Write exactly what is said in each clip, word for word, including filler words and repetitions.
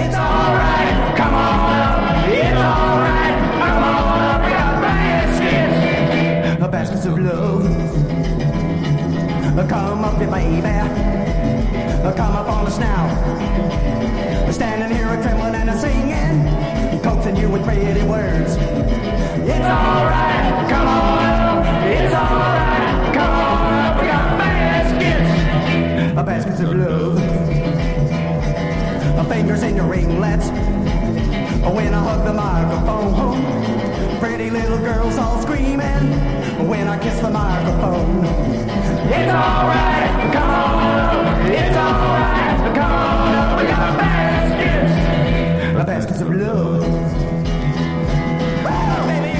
It's alright, come on up. It's alright, come on up. We got baskets, uh, baskets of love. Uh, come up here, baby. Uh, come up on us now. Standing here a trembling and a singing, coaxing you with pretty words. It's alright, come on up. It's alright, come on up. We got baskets, uh, baskets of love. Uh, fingers in your ringlets. Uh, when I hug the microphone, pretty little girls all screaming when I kiss the microphone. It's alright, come on up. It's alright, come on up. We got baskets, uh, baskets of love. Oh, baby,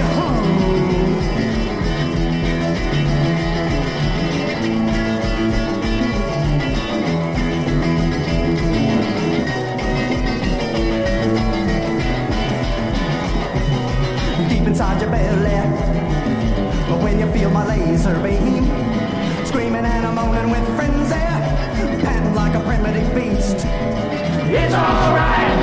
deep inside your belly, when you feel my laser beam, screaming and I'm moaning with frenzy, panting like a primitive beast. It's alright,